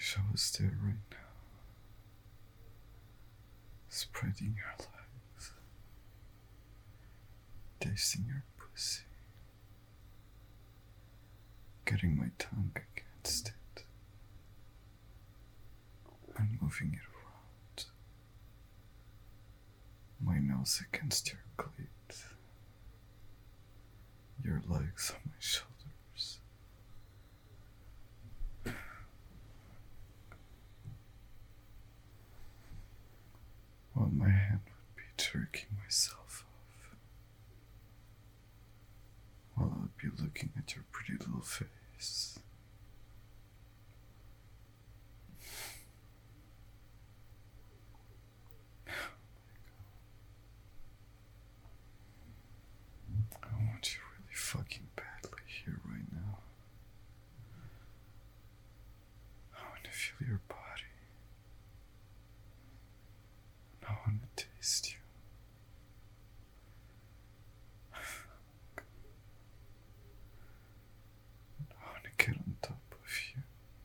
wish I was there right now, spreading your legs, tasting your pussy, getting my tongue against it, and moving it around, my nose against your clit, your legs on my shoulders. While my hand would be jerking myself off, while I would be looking at your pretty little face. I want you really fucking badly here right now. I want to feel your body. I want to taste you. I want to get on top of you,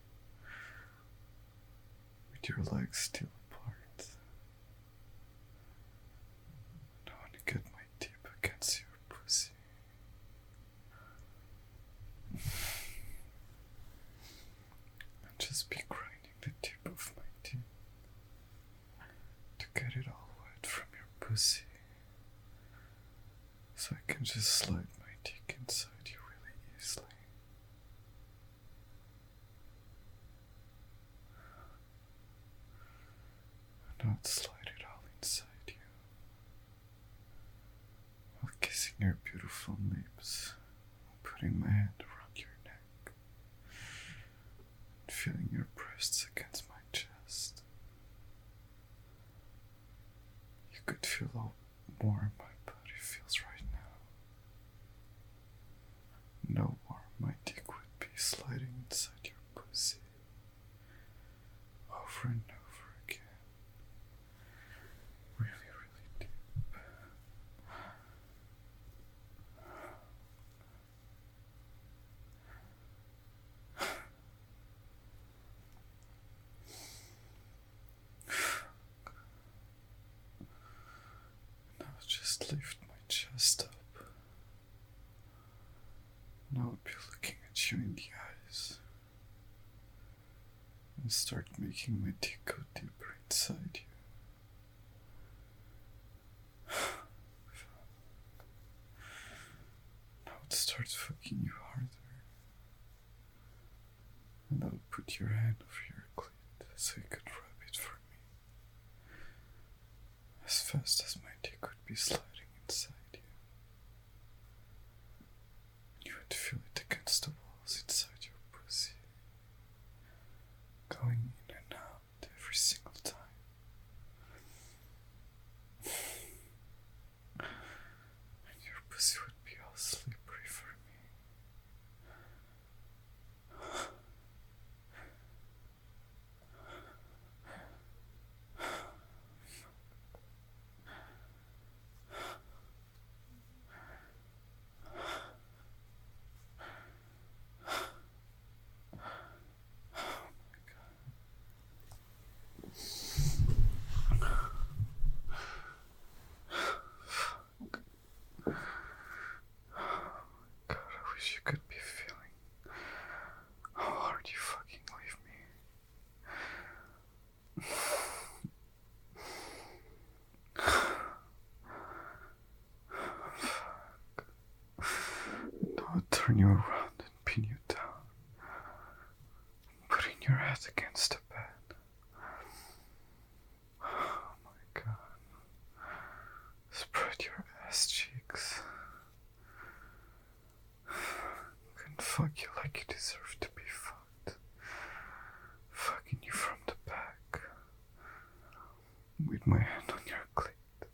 with your legs still apart. I want to get my tip against your pussy. And just be grinding the tip of my tip to get it all wet from your pussy, so I can just slide my dick inside you really easily. And I'd slide it all inside you, while kissing your beautiful lips, putting my hand around your neck, and feeling your breasts against my chest. You could feel how warm my body feels right now. No warm my dick would be sliding inside your pussy, over and over again. Really, really deep. Now just lift my chest up. And I would be looking at you in the eyes and start making my dick go deeper inside you. I would start fucking you harder. And I would put your hand over your clit so you could rub it for me. As fast as my dick would be sliding inside you. You would feel it against the walls inside your pussy, going in and out every single time. And your pussy would be all slippery for me. God, I wish you could be feeling how hard you fucking leave me. Now I'll turn you around and pin you down, putting your head against the bed. Oh my God. Spread your ass cheeks. And fuck you like you deserve to be fucked. Fucking you from the back, with my hand on your clit.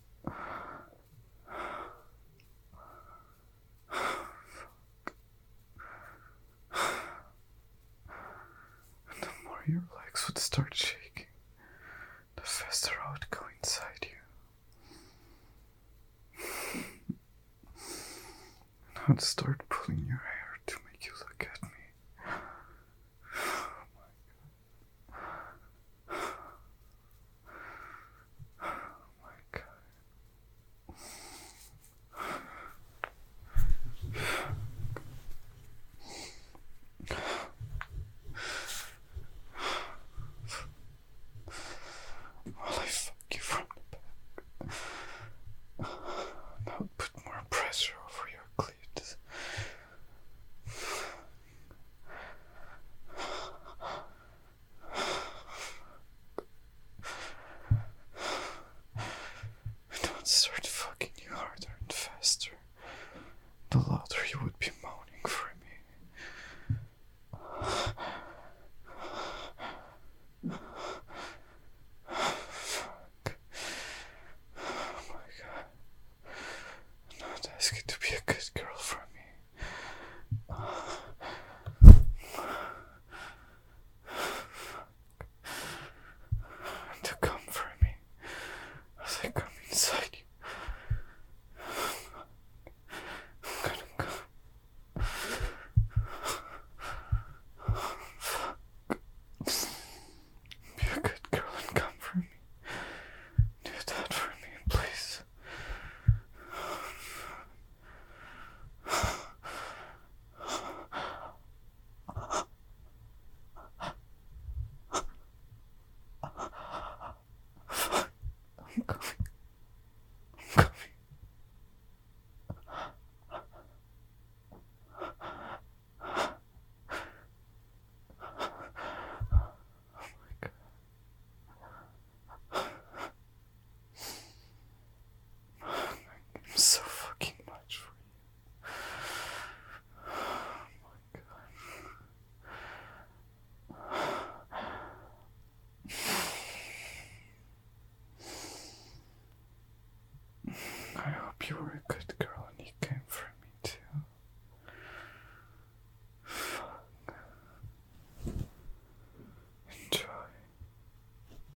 And the more your legs would start shaking, the faster I would go inside you. And I'd start pulling your hair to make you look at me. Oh my God. would start fucking you harder and faster, the louder you would be moaning for me. Fuck. Oh my god. I'm not asking to be a good girl for me. To come for me as I come inside you. I'm gonna come. Fuck. Be a good girl and come for me. Do that for me, please. I'm coming. I'm coming. Oh my god. I'm so fucking much for you. Oh my god. I hope you were a good